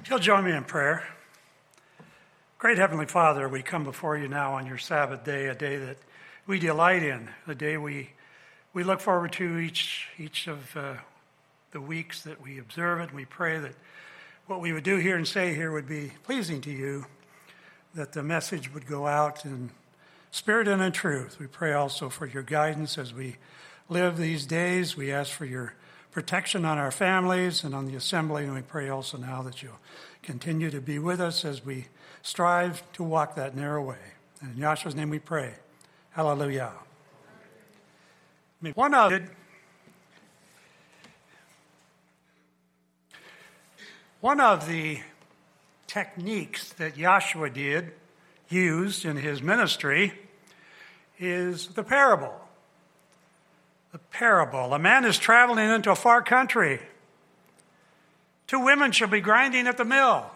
You'll join me in prayer. Great Heavenly Father, we come before you now on your Sabbath day, a day that we delight in, a day we look forward to each of the weeks that we observe it. And we pray that what we would do here and say here would be pleasing to you, that the message would go out in spirit and in truth. We pray also for your guidance as we live these days. We ask for your protection on our families and on the assembly, and we pray also now that you'll continue to be with us as we strive to walk that narrow way. And in Yahshua's name we pray. Hallelujah. One of the techniques that Yahshua used in his ministry is the parable. The parable. A man is traveling into a far country. 2 women shall be grinding at the mill.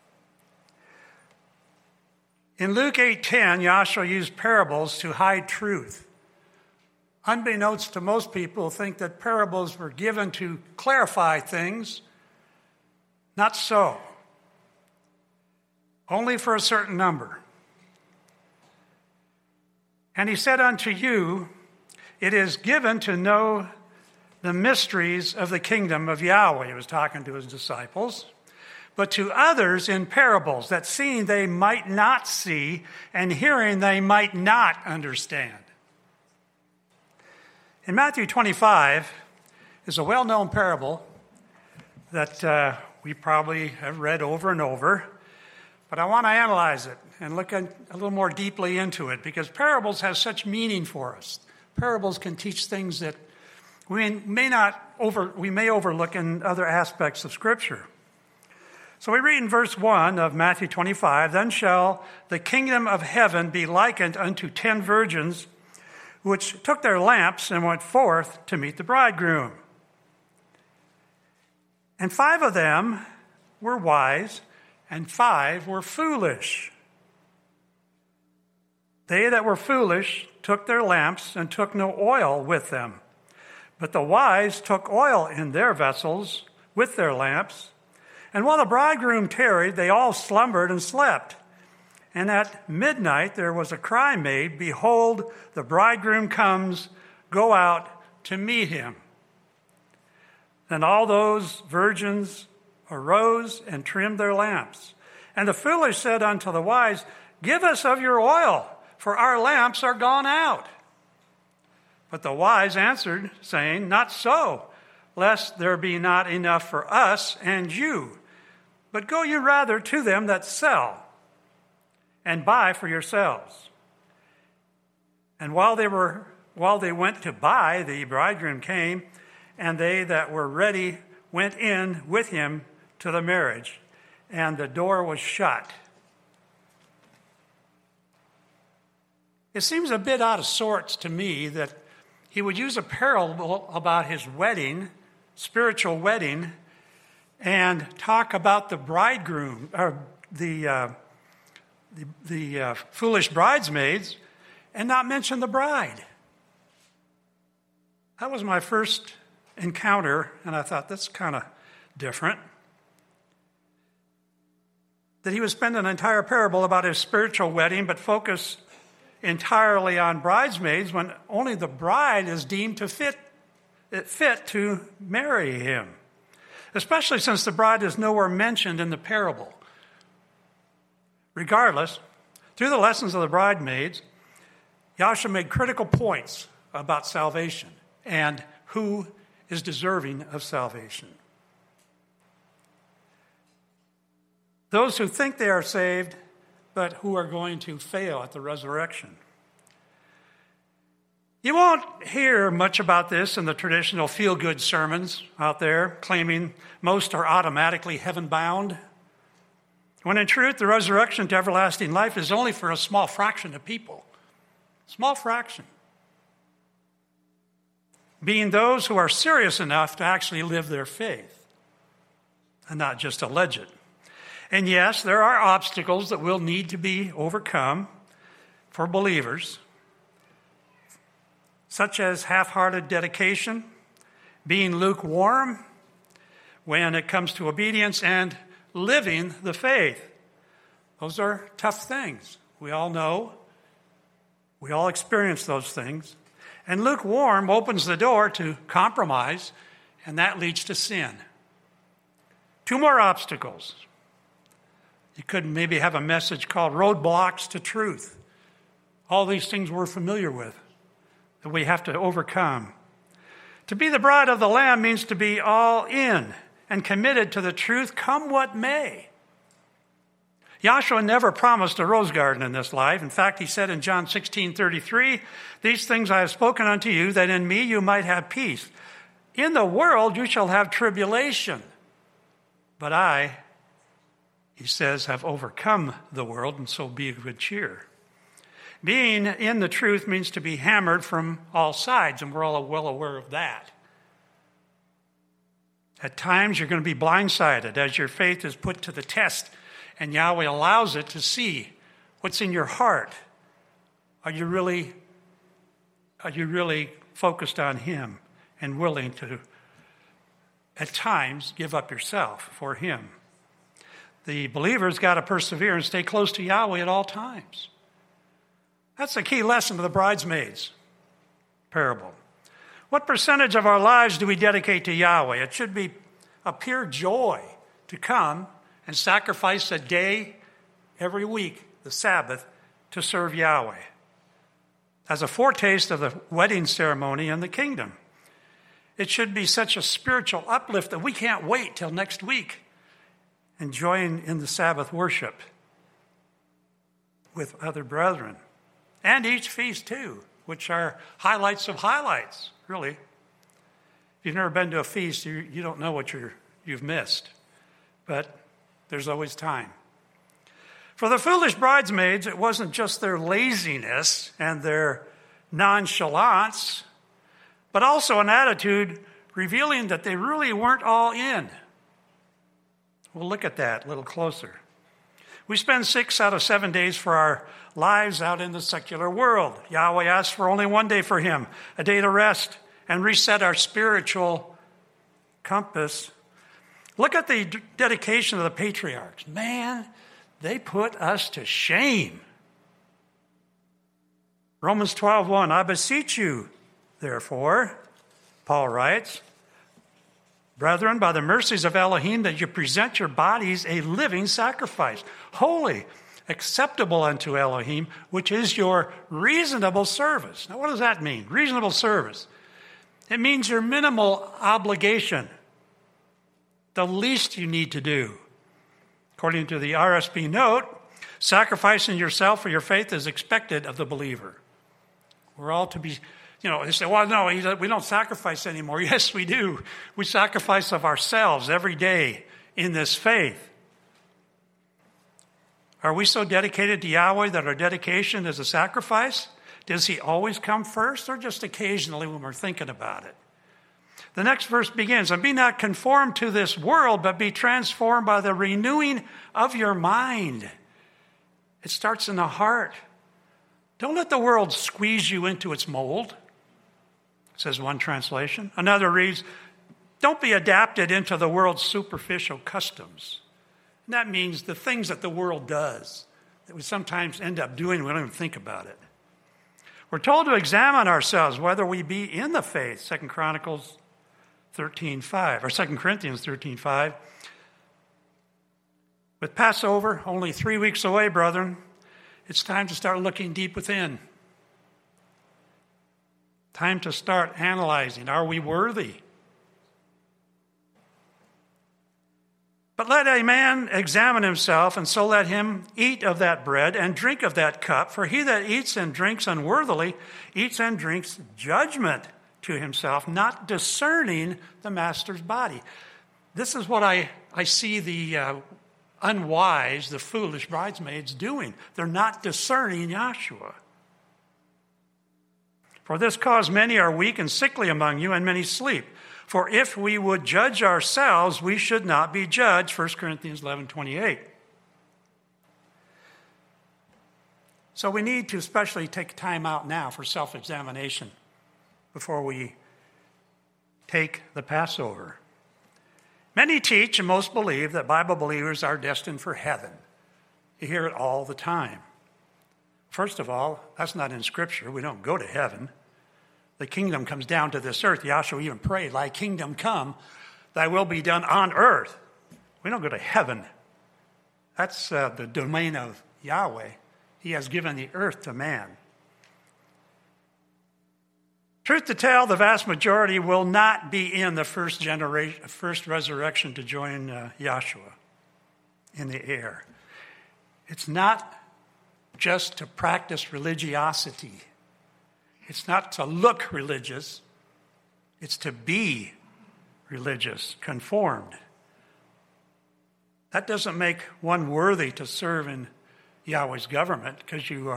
In Luke 8:10, Yahshua used parables to hide truth. Unbeknownst to most people, think that parables were given to clarify things. Not so. Only for a certain number. And he said unto you, it is given to know the mysteries of the kingdom of Yahweh. He was talking to his disciples. But to others in parables, that seeing they might not see, and hearing they might not understand. In Matthew 25 is a well-known parable that we probably have read over and over. But I want to analyze it and look a little more deeply into it, because parables have such meaning for us. Parables can teach things that we may overlook in other aspects of Scripture. So we read in verse 1 of Matthew 25, then shall the kingdom of heaven be likened unto 10 virgins, which took their lamps and went forth to meet the bridegroom. And 5 of them were wise, and 5 were foolish. They that were foolish took their lamps and took no oil with them. But the wise took oil in their vessels with their lamps. And while the bridegroom tarried, they all slumbered and slept. And at midnight there was a cry made, behold, the bridegroom comes, go out to meet him. Then all those virgins arose and trimmed their lamps. And the foolish said unto the wise, give us of your oil, for our lamps are gone out. But the wise answered, saying, not so, lest there be not enough for us and you. But go you rather to them that sell, and buy for yourselves. And while they went to buy, the bridegroom came, and they that were ready went in with him to the marriage, and the door was shut. It seems a bit out of sorts to me that he would use a parable about his wedding, spiritual wedding, and talk about the bridegroom, or the foolish bridesmaids, and not mention the bride. That was my first encounter, and I thought, that's kind of different. That he would spend an entire parable about his spiritual wedding, but focus entirely on bridesmaids when only the bride is deemed to fit to marry him. Especially since the bride is nowhere mentioned in the parable. Regardless, through the lessons of the bridesmaids, Yahshua made critical points about salvation and who is deserving of salvation. Those who think they are saved, but who are going to fail at the resurrection. You won't hear much about this in the traditional feel-good sermons out there, claiming most are automatically heaven-bound, when in truth, the resurrection to everlasting life is only for a small fraction of people. Small fraction. Being those who are serious enough to actually live their faith, and not just allege it. And yes, there are obstacles that will need to be overcome for believers, such as half-hearted dedication, being lukewarm when it comes to obedience, and living the faith. Those are tough things. We all know. We all experience those things. And lukewarm opens the door to compromise, and that leads to sin. 2 more obstacles. You could maybe have a message called Roadblocks to Truth. All these things we're familiar with that we have to overcome. To be the bride of the Lamb means to be all in and committed to the truth, come what may. Yahshua never promised a rose garden in this life. In fact, he said in John 16:33, "These things I have spoken unto you, that in me you might have peace. In the world you shall have tribulation. But I," he says, "have overcome the world, and so be of good cheer." Being in the truth means to be hammered from all sides, and we're all well aware of that. At times you're going to be blindsided as your faith is put to the test, and Yahweh allows it to see what's in your heart. Are you really focused on Him and willing to, at times, give up yourself for Him? The believer's got to persevere and stay close to Yahweh at all times. That's the key lesson of the bridesmaids parable. What percentage of our lives do we dedicate to Yahweh? It should be a pure joy to come and sacrifice a day every week, the Sabbath, to serve Yahweh, as a foretaste of the wedding ceremony in the kingdom. It should be such a spiritual uplift that we can't wait till next week and join in the Sabbath worship with other brethren. And each feast too, which are highlights of highlights, really. If you've never been to a feast, you don't know what you've missed. But there's always time. For the foolish bridesmaids, it wasn't just their laziness and their nonchalance, but also an attitude revealing that they really weren't all in. We'll look at that a little closer. We spend 6 out of 7 days for our lives out in the secular world. Yahweh asks for only one day for Him, a day to rest and reset our spiritual compass. Look at the dedication of the patriarchs. Man, they put us to shame. Romans 12:1, "I beseech you, therefore," Paul writes, "brethren, by the mercies of Elohim, that you present your bodies a living sacrifice, holy, acceptable unto Elohim, which is your reasonable service." Now, what does that mean? Reasonable service. It means your minimal obligation, the least you need to do. According to the RSB note, sacrificing yourself for your faith is expected of the believer. We're all to be, they say, well, no, we don't sacrifice anymore. Yes, we do. We sacrifice of ourselves every day in this faith. Are we so dedicated to Yahweh that our dedication is a sacrifice? Does He always come first, or just occasionally when we're thinking about it? The next verse begins, "And be not conformed to this world, but be transformed by the renewing of your mind." It starts in the heart. Don't let the world squeeze you into its mold, says one translation. Another reads, "Don't be adapted into the world's superficial customs." And that means the things that the world does, that we sometimes end up doing, we don't even think about it. We're told to examine ourselves whether we be in the faith, 2 Corinthians 13:5. With Passover only 3 weeks away, brethren, it's time to start looking deep within. Time to start analyzing, are we worthy? But let a man examine himself, and so let him eat of that bread and drink of that cup. For he that eats and drinks unworthily eats and drinks judgment to himself, not discerning the master's body. This is what I see the unwise, the foolish bridesmaids doing. They're not discerning Yahshua. "For this cause many are weak and sickly among you, and many sleep. For if we would judge ourselves, we should not be judged," 1 Corinthians 11:28. So we need to especially take time out now for self-examination before we take the Passover. Many teach and most believe that Bible believers are destined for heaven. You hear it all the time. First of all, that's not in Scripture. We don't go to heaven. The kingdom comes down to this earth. Yahshua even prayed, "Thy kingdom come, thy will be done on earth." We don't go to heaven. That's the domain of Yahweh. He has given the earth to man. Truth to tell, the vast majority will not be in the first resurrection to join Yahshua in the air. It's not just to practice religiosity. It's not to look religious. It's to be religious, conformed. That doesn't make one worthy to serve in Yahweh's government because you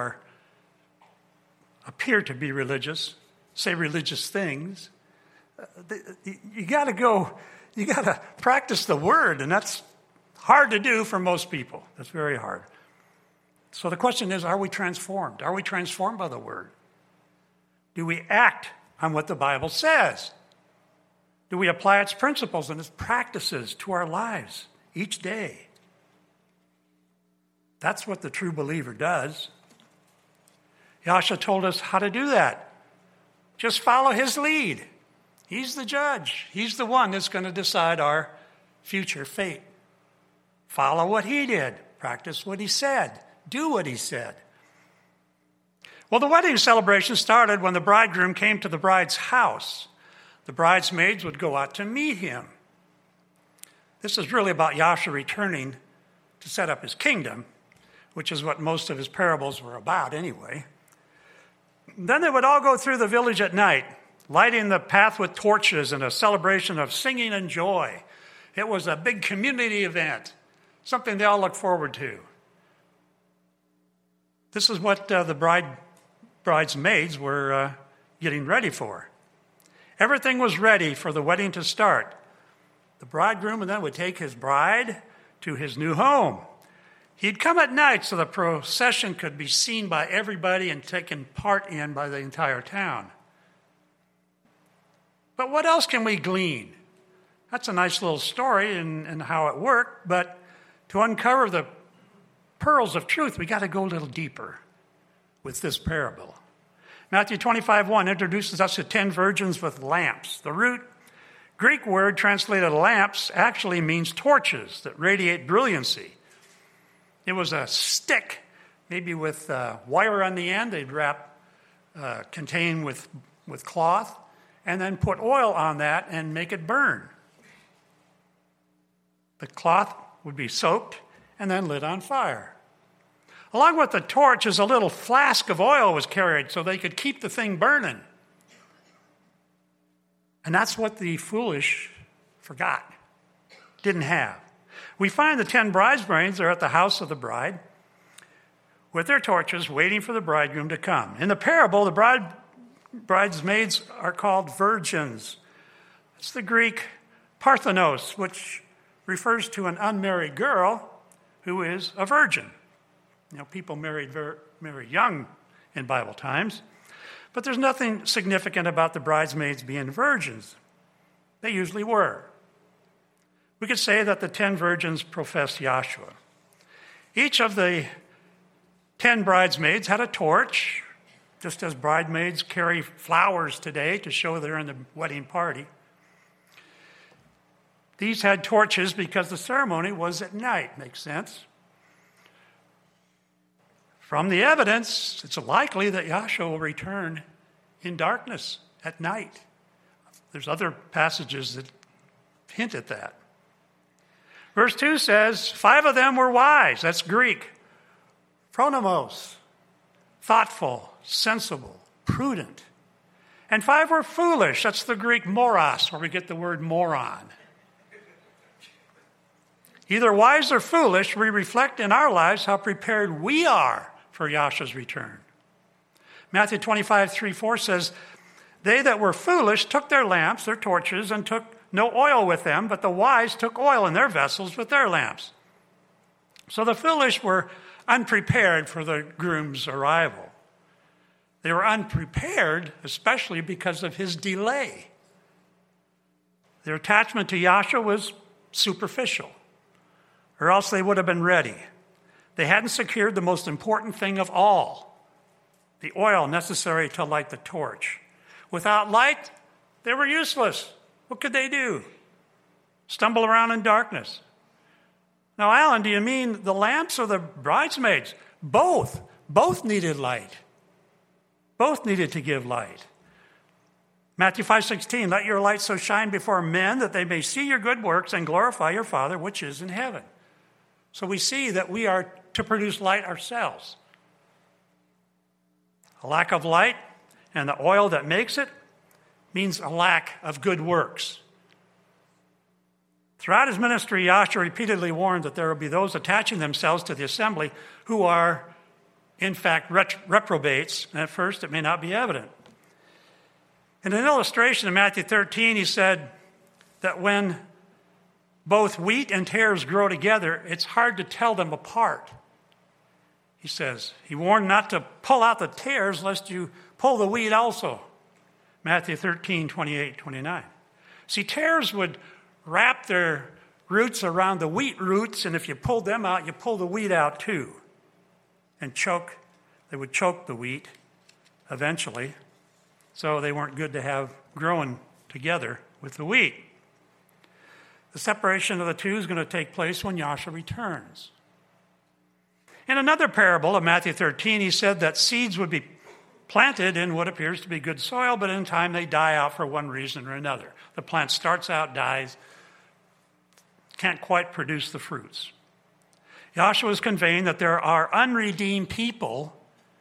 appear to be religious, say religious things. You got to practice the word, and that's hard to do for most people. That's very hard. So the question is, are we transformed? Are we transformed by the word? Do we act on what the Bible says? Do we apply its principles and its practices to our lives each day? That's what the true believer does. Yahshua told us how to do that. Just follow his lead. He's the judge. He's the one that's going to decide our future fate. Follow what he did. Practice what he said. Do what he said. Well, the wedding celebration started when the bridegroom came to the bride's house. The bridesmaids would go out to meet him. This is really about Yahshua returning to set up his kingdom, which is what most of his parables were about anyway. Then they would all go through the village at night, lighting the path with torches in a celebration of singing and joy. It was a big community event, something they all looked forward to. This is what the bridesmaids were getting ready for. Everything was ready for the wedding to start. The bridegroom then would take his bride to his new home. He'd come at night so the procession could be seen by everybody and taken part in by the entire town. But what else can we glean? That's a nice little story and how it worked, but to uncover the pearls of truth, we got to go a little deeper with this parable. Matthew 25:1 introduces us to 10 virgins with lamps. The root Greek word translated lamps actually means torches that radiate brilliancy. It was a stick, maybe with wire on the end. They'd contain with cloth, and then put oil on that and make it burn. The cloth would be soaked and then lit on fire. Along with the torch is a little flask of oil was carried so they could keep the thing burning. And that's what the foolish forgot, didn't have. We find the 10 bridesmaids are at the house of the bride with their torches waiting for the bridegroom to come. In the parable, the bridesmaids are called virgins. It's the Greek parthenos, which refers to an unmarried girl who is a virgin. You know, people married very young in Bible times, but there's nothing significant about the bridesmaids being virgins. They usually were. We could say that the 10 virgins professed Yahshua. Each of the 10 bridesmaids had a torch, just as bridesmaids carry flowers today to show they're in the wedding party. These had torches because the ceremony was at night. Makes sense. From the evidence, it's likely that Yahshua will return in darkness at night. There's other passages that hint at that. Verse 2 says, 5 of them were wise. That's Greek. Phronimos, thoughtful, sensible, prudent. And 5 were foolish. That's the Greek moros, where we get the word moron. Either wise or foolish, we reflect in our lives how prepared we are for Yahshua's return. Matthew 25:3-4 says, they that were foolish took their lamps, their torches, and took no oil with them, but the wise took oil in their vessels with their lamps. So the foolish were unprepared for the groom's arrival. They were unprepared, especially because of his delay. Their attachment to Yahshua was superficial, or else they would have been ready. They hadn't secured the most important thing of all, the oil necessary to light the torch. Without light, they were useless. What could they do? Stumble around in darkness. Now, Alan, do you mean the lamps or the bridesmaids? Both. Both needed light. Both needed to give light. Matthew 5:16, let your light so shine before men that they may see your good works and glorify your Father which is in heaven. So we see that we are to produce light ourselves. A lack of light and the oil that makes it means a lack of good works. Throughout his ministry, Yahshua repeatedly warned that there will be those attaching themselves to the assembly who are, in fact, reprobates, and at first it may not be evident. In an illustration in Matthew 13, he said that when both wheat and tares grow together, it's hard to tell them apart. He says, he warned not to pull out the tares lest you pull the wheat also. Matthew 13, 28, 29. See, tares would wrap their roots around the wheat roots, and if you pulled them out, you pull the wheat out too. And they would choke the wheat eventually. So they weren't good to have growing together with the wheat. The separation of the two is going to take place when Yahshua returns. In another parable of Matthew 13, he said that seeds would be planted in what appears to be good soil, but in time they die out for one reason or another. The plant starts out, dies, can't quite produce the fruits. Yahshua is conveying that there are unredeemed people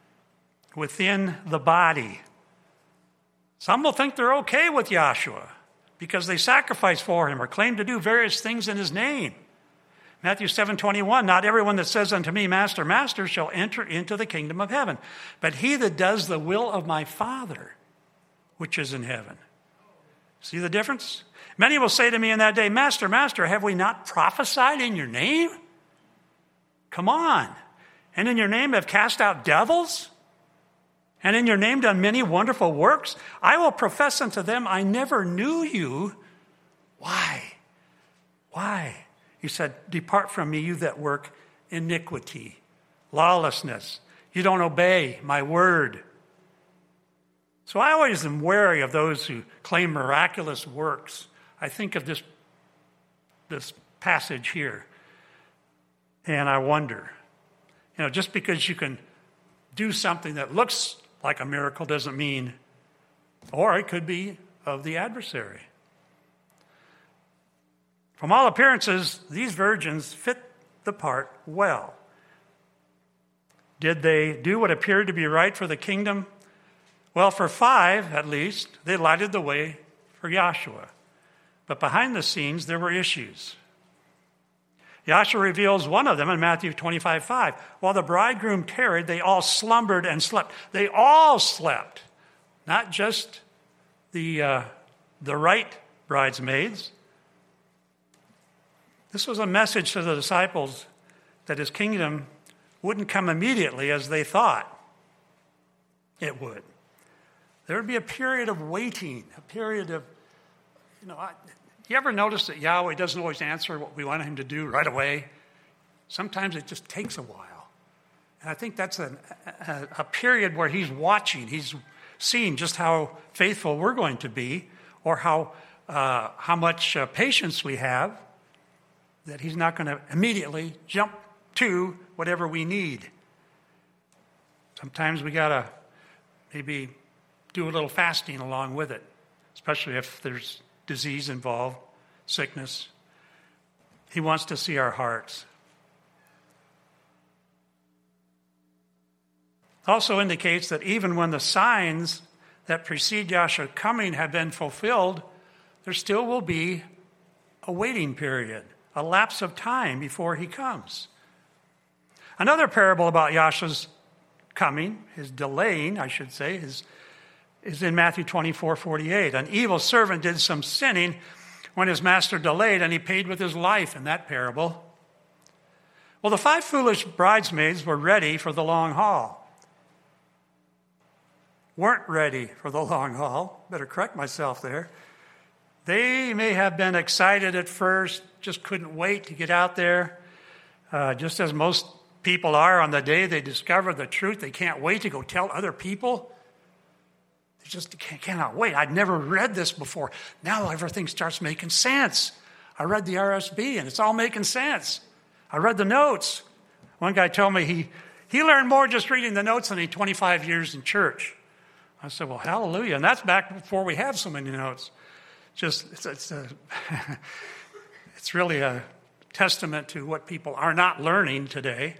within the body. Some will think they're okay with Yahshua because they sacrifice for him or claim to do various things in his name. Matthew 7:21, not everyone that says unto me, Master, Master, shall enter into the kingdom of heaven, but he that does the will of my Father, which is in heaven. See the difference? Many will say to me in that day, Master, Master, have we not prophesied in your name? Come on. And in your name have cast out devils? And in your name done many wonderful works? I will profess unto them, I never knew you. Why? Why? He said, depart from me, you that work iniquity, lawlessness. You don't obey my word. So I always am wary of those who claim miraculous works. I think of this passage here, and I wonder, just because you can do something that looks like a miracle doesn't mean, or it could be of the adversary. From all appearances, these virgins fit the part well. Did they do what appeared to be right for the kingdom? Well, for 5, at least, they lighted the way for Yahshua. But behind the scenes, there were issues. Yahshua reveals one of them in Matthew 25:5. While the bridegroom tarried, they all slumbered and slept. They all slept, not just the right bridesmaids. This was a message to the disciples that his kingdom wouldn't come immediately as they thought it would. There would be a period of waiting, a period of, you ever notice that Yahweh doesn't always answer what we want him to do right away? Sometimes it just takes a while. And I think that's a period where he's watching. He's seeing just how faithful we're going to be or how much patience we have, that he's not going to immediately jump to whatever we need. Sometimes we got to maybe do a little fasting along with it, especially if there's disease involved, sickness. He wants to see our hearts. Also indicates that even when the signs that precede Yahshua's coming have been fulfilled, there still will be a waiting period, a lapse of time before he comes. Another parable about Yahshua's coming, his delaying, I should say, is in Matthew 24:48. An evil servant did some sinning when his master delayed, and he paid with his life in that parable. Well, the 5 foolish bridesmaids were ready for the long haul. Weren't ready for the long haul. Better correct myself there. They may have been excited at first, just couldn't wait to get out there. Just as most people are on the day they discover the truth, they can't wait to go tell other people. They just cannot wait. I'd never read this before. Now everything starts making sense. I read the RSB and it's all making sense. I read the notes. One guy told me he learned more just reading the notes than 25 years in church. I said, well, hallelujah. And that's back before we have so many notes. It's really a testament to what people are not learning today.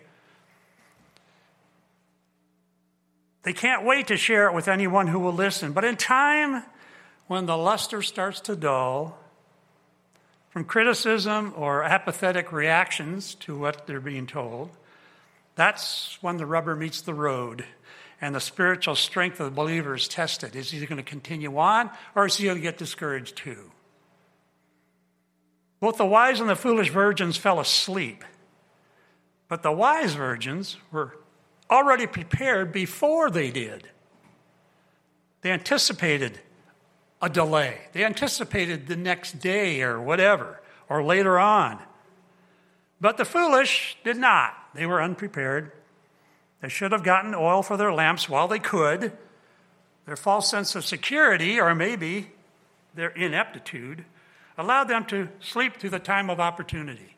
They can't wait to share it with anyone who will listen. But in time, when the luster starts to dull, from criticism or apathetic reactions to what they're being told, that's when the rubber meets the road and the spiritual strength of the believer is tested. Is he going to continue on, or is he going to get discouraged too? Both the wise and the foolish virgins fell asleep, but the wise virgins were already prepared before they did. They anticipated a delay. They anticipated the next day or whatever, or later on. But the foolish did not. They were unprepared. They should have gotten oil for their lamps while they could. Their false sense of security, or maybe their ineptitude, allowed them to sleep through the time of opportunity.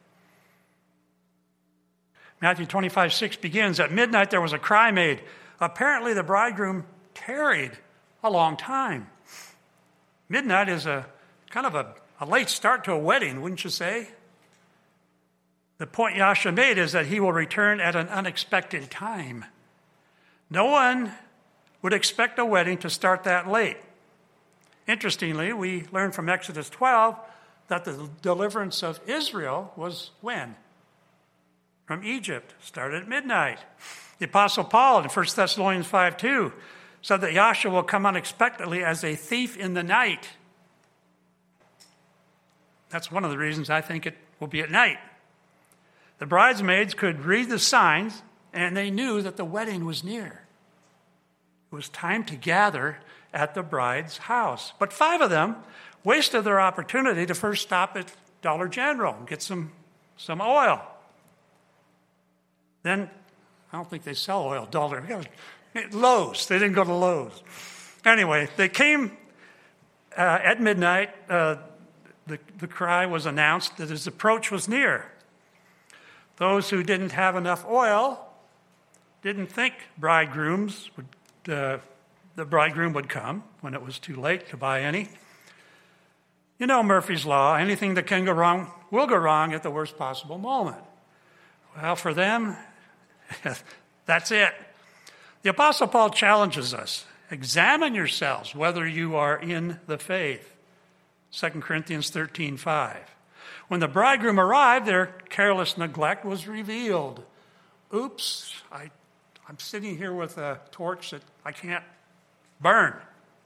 Matthew 25:6 begins, at midnight there was a cry made. Apparently the bridegroom tarried a long time. Midnight is a kind of a late start to a wedding, wouldn't you say? The point Yahshua made is that he will return at an unexpected time. No one would expect a wedding to start that late. Interestingly, we learn from Exodus 12 that the deliverance of Israel was when? From Egypt, started at midnight. The Apostle Paul in 1 Thessalonians 5:2 said that Yahshua will come unexpectedly as a thief in the night. That's one of the reasons I think it will be at night. The bridesmaids could read the signs, and they knew that the wedding was near. It was time to gather at the bride's house. But 5 of them wasted their opportunity to first stop at Dollar General and get some oil. Then, I don't think they sell oil, Lowe's. They didn't go to Lowe's. Anyway, they came at midnight. The cry was announced that his approach was near. Those who didn't have enough oil didn't think the bridegroom would come when it was too late to buy any. You know Murphy's Law, anything that can go wrong will go wrong at the worst possible moment. Well, for them, that's it. The Apostle Paul challenges us. Examine yourselves whether you are in the faith. 2 Corinthians 13:5. When the bridegroom arrived, their careless neglect was revealed. Oops, I'm sitting here with a torch that I can't burn.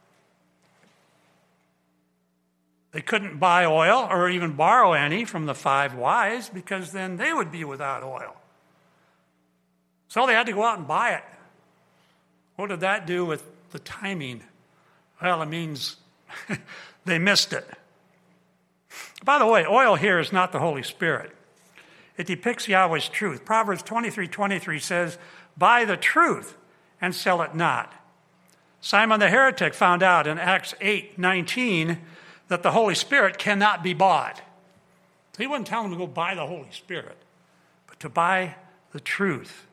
They couldn't buy oil or even borrow any from the 5 wise because then they would be without oil. So they had to go out and buy it. What did that do with the timing? Well, it means they missed it. By the way, oil here is not the Holy Spirit. It depicts Yahweh's truth. Proverbs 23:23 says, buy the truth and sell it not. Simon the heretic found out in Acts 8:19 that the Holy Spirit cannot be bought. So he wasn't telling them to go buy the Holy Spirit, but to buy the truth.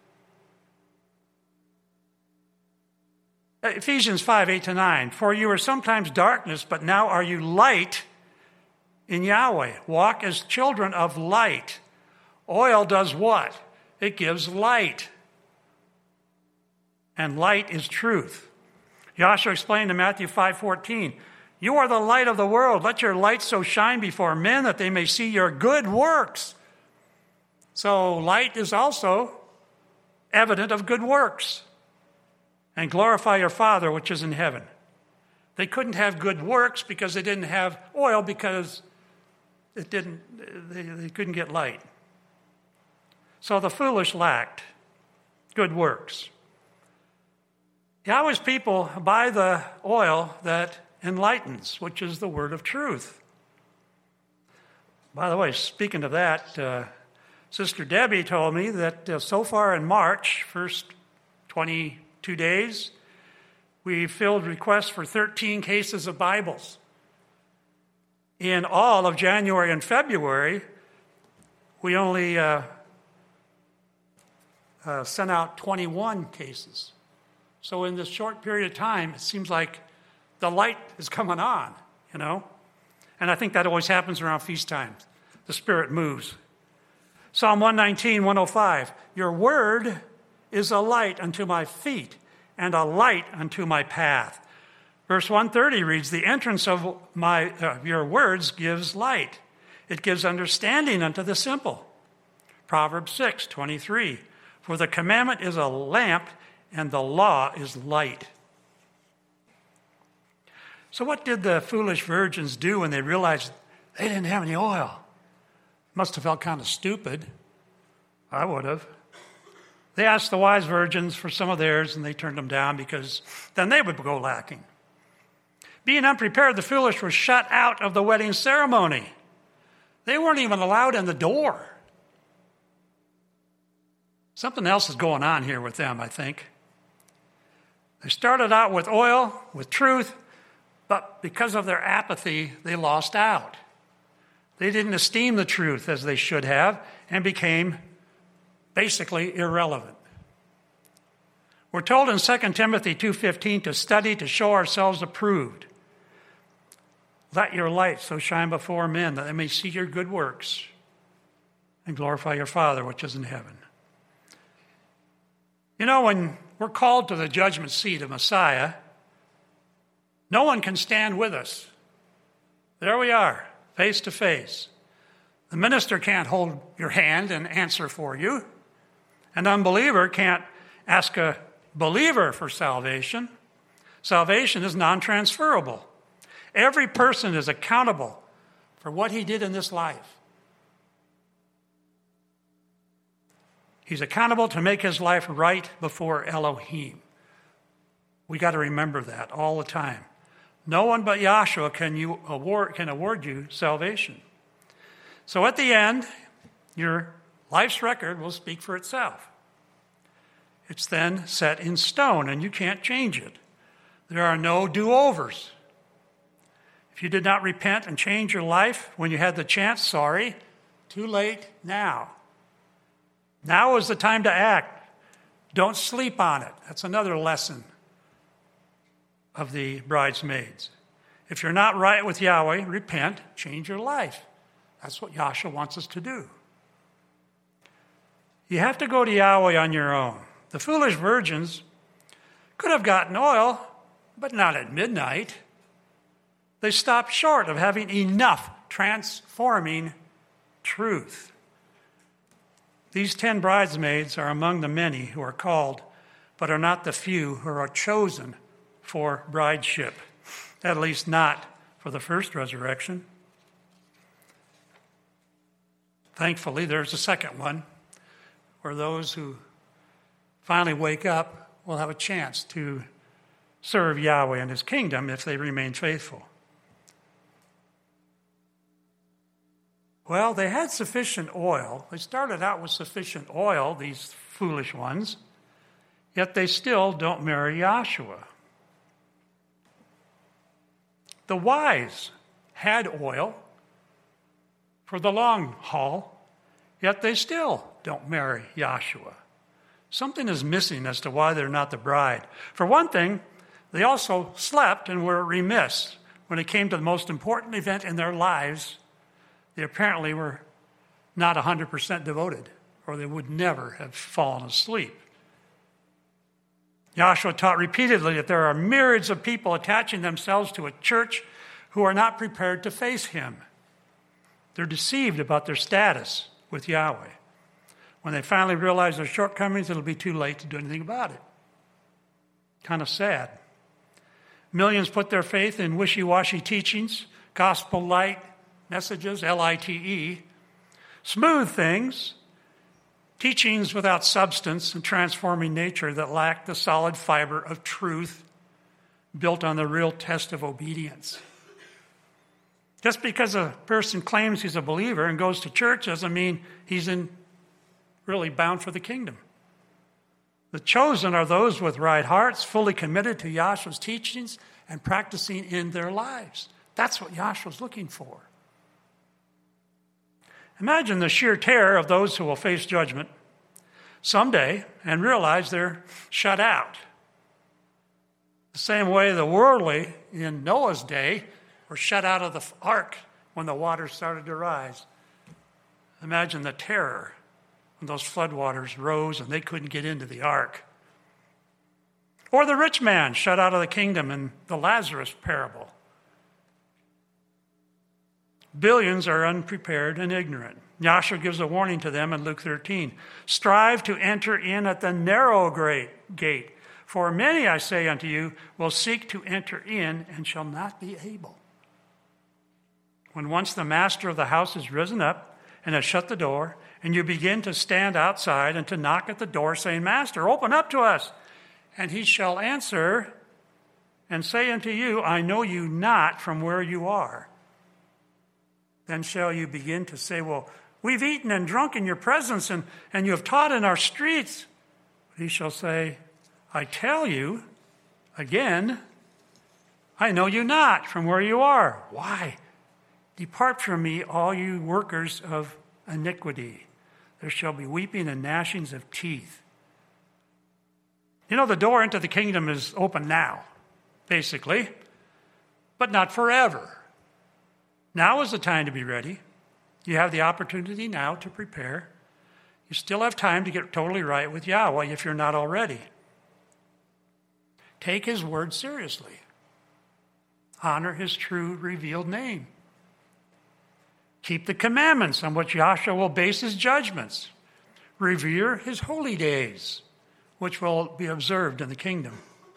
Ephesians 5:8-9, for you were sometimes darkness, but now are you light in Yahweh. Walk as children of light. Oil does what? It gives light. And light is truth. Yahshua explained in Matthew 5:14, you are the light of the world. Let your light so shine before men that they may see your good works. So light is also evident of good works. And glorify your Father which is in heaven. They couldn't have good works because they didn't have oil because they couldn't get light. So the foolish lacked good works. Yahweh's people buy the oil that enlightens, which is the word of truth. By the way, speaking of that, Sister Debbie told me that so far in March, first 22 days, we filled requests for 13 cases of Bibles. In all of January and February, we only sent out 21 cases. So in this short period of time, it seems like the light is coming on, you know. And I think that always happens around feast times. The Spirit moves. Psalm 119, 105. Your word is a light unto my feet and a light unto my path. Verse 130 reads, the entrance of your words gives light. It gives understanding unto the simple. Proverbs 6, 23. For the commandment is a lamp and the law is light. So what did the foolish virgins do when they realized they didn't have any oil? Must have felt kind of stupid. I would have. They asked the wise virgins for some of theirs, and they turned them down because then they would go lacking. Being unprepared, the foolish were shut out of the wedding ceremony. They weren't even allowed in the door. Something else is going on here with them, I think. They started out with oil, with truth, but because of their apathy, they lost out. They didn't esteem the truth as they should have and became basically irrelevant. We're told in 2 Timothy 2:15 to study to show ourselves approved. Let your light so shine before men that they may see your good works and glorify your Father which is in heaven. You know, when we're called to the judgment seat of Messiah, no one can stand with us. There we are, face to face. The minister can't hold your hand and answer for you. An unbeliever can't ask a believer for salvation. Salvation is non-transferable. Every person is accountable for what he did in this life. He's accountable to make his life right before Elohim. We got to remember that all the time. No one but Yahshua can award you salvation. So at the end, your life's record will speak for itself. It's then set in stone, and you can't change it. There are no do-overs. If you did not repent and change your life when you had the chance, sorry, too late now. Now is the time to act. Don't sleep on it. That's another lesson of the bridesmaids. If you're not right with Yahweh, repent, change your life. That's what Yahshua wants us to do. You have to go to Yahweh on your own. The foolish virgins could have gotten oil, but not at midnight. They stopped short of having enough transforming truth. These 10 bridesmaids are among the many who are called, but are not the few who are chosen for brideship, at least not for the first resurrection. Thankfully, there's a second one, where those who finally wake up will have a chance to serve Yahweh and his kingdom if they remain faithful. Well, they had sufficient oil. They started out with sufficient oil, these foolish ones, yet they still don't marry Yahshua. The wise had oil for the long haul, yet they still don't marry Yahshua. Something is missing as to why they're not the bride. For one thing, they also slept and were remiss when it came to the most important event in their lives. They apparently were not 100% devoted, or they would never have fallen asleep. Yahshua taught repeatedly that there are myriads of people attaching themselves to a church who are not prepared to face him. They're deceived about their status with Yahweh. When they finally realize their shortcomings, it'll be too late to do anything about it. Kind of sad. Millions put their faith in wishy-washy teachings, gospel light messages, LITE, smooth things, teachings without substance and transforming nature that lack the solid fiber of truth built on the real test of obedience. Just because a person claims he's a believer and goes to church doesn't mean he's really bound for the kingdom. The chosen are those with right hearts, fully committed to Yahshua's teachings and practicing in their lives. That's what Yahshua's looking for. Imagine the sheer terror of those who will face judgment someday and realize they're shut out. The same way the worldly in Noah's day were shut out of the ark when the waters started to rise. Imagine the terror when those floodwaters rose and they couldn't get into the ark. Or the rich man shut out of the kingdom in the Lazarus parable. Billions are unprepared and ignorant. Yahshua gives a warning to them in Luke 13. Strive to enter in at the narrow gate. For many, I say unto you, will seek to enter in and shall not be able. When once the master of the house is risen up and has shut the door, and you begin to stand outside and to knock at the door, saying, Master, open up to us. And he shall answer and say unto you, I know you not from where you are. Then shall you begin to say, well, we've eaten and drunk in your presence, and you have taught in our streets. But he shall say, I tell you, again, I know you not from where you are. Why? Depart from me, all you workers of iniquity. There shall be weeping and gnashings of teeth. You know, the door into the kingdom is open now, basically, but not forever. Now is the time to be ready. You have the opportunity now to prepare. You still have time to get totally right with Yahweh if you're not already. Take his word seriously. Honor his true revealed name. Keep the commandments on which Yahshua will base his judgments. Revere his holy days, which will be observed in the kingdom.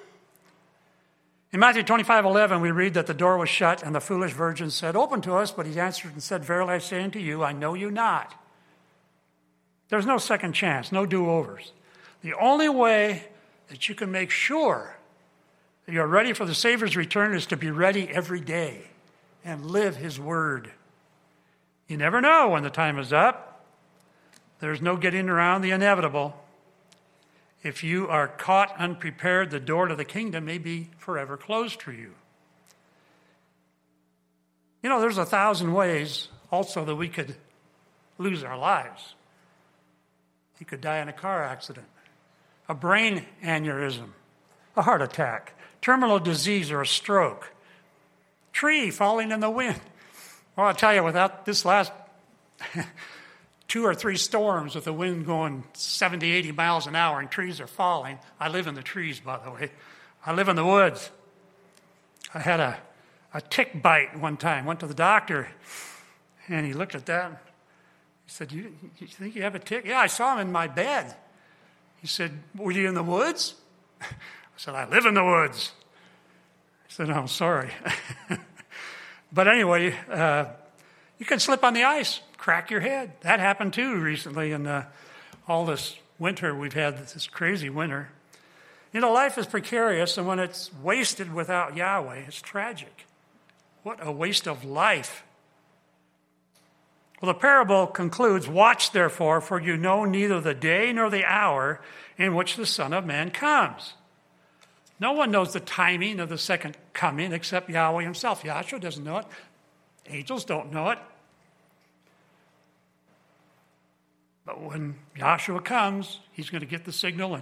In Matthew 25:11, we read that the door was shut and the foolish virgins said, Open to us. But he answered and said, Verily I say unto you, I know you not. There's no second chance, no do-overs. The only way that you can make sure that you're ready for the Savior's return is to be ready every day and live his word. You never know when the time is up. There's no getting around the inevitable. If you are caught unprepared, the door to the kingdom may be forever closed for you. You know, there's 1,000 ways also that we could lose our lives. You could die in a car accident, a brain aneurysm, a heart attack, terminal disease or a stroke, tree falling in the wind. Well, I'll tell you, without this last 2 or 3 storms with the wind going 70, 80 miles an hour and trees are falling. I live in the trees, by the way. I live in the woods. I had a tick bite one time. Went to the doctor, and he looked at that. He said, you think you have a tick? Yeah, I saw him in my bed. He said, were you in the woods? I said, I live in the woods. He said, I'm sorry. But anyway, you can slip on the ice, crack your head. That happened too recently in all this winter. We've had this crazy winter. You know, life is precarious, and when it's wasted without Yahweh, it's tragic. What a waste of life. Well, the parable concludes, Watch therefore, for you know neither the day nor the hour in which the Son of Man comes. No one knows the timing of the second coming except Yahweh himself. Yahshua doesn't know it. Angels don't know it. But when Yahshua comes, he's going to get the signal.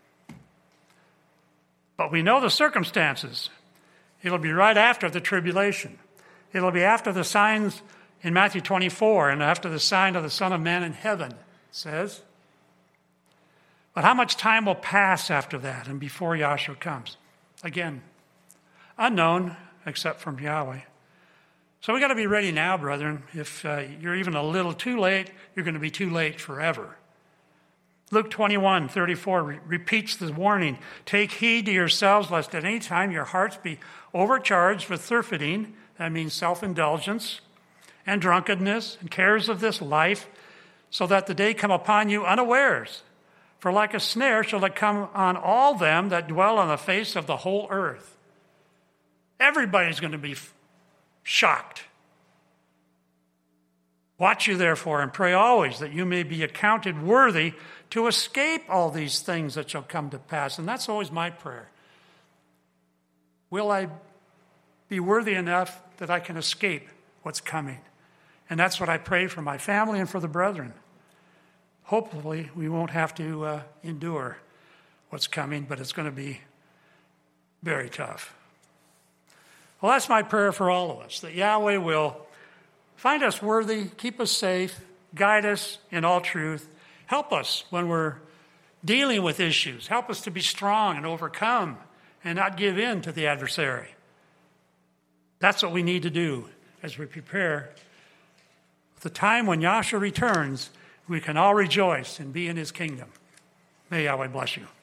But we know the circumstances. It'll be right after the tribulation. It'll be after the signs in Matthew 24 and after the sign of the Son of Man in heaven, it says. But how much time will pass after that and before Yahshua comes? Again, unknown except from Yahweh. So we got to be ready now, brethren. If you're even a little too late, you're going to be too late forever. Luke 21:34 repeats the warning. Take heed to yourselves, lest at any time your hearts be overcharged with surfeiting, that means self-indulgence, and drunkenness, and cares of this life, so that the day come upon you unawares. For like a snare shall it come on all them that dwell on the face of the whole earth. Everybody's going to be shocked Watch you therefore and pray always that you may be accounted worthy to escape all these things that shall come to pass. And that's always my prayer. Will I be worthy enough that I can escape what's coming? And that's what I pray for my family and for the brethren. Hopefully, we won't have to endure what's coming, but it's going to be very tough. Well, that's my prayer for all of us, that Yahweh will find us worthy, keep us safe, guide us in all truth, help us when we're dealing with issues, help us to be strong and overcome and not give in to the adversary. That's what we need to do as we prepare for the time when Yahshua returns. We can all rejoice and be in his kingdom. May Yahweh bless you.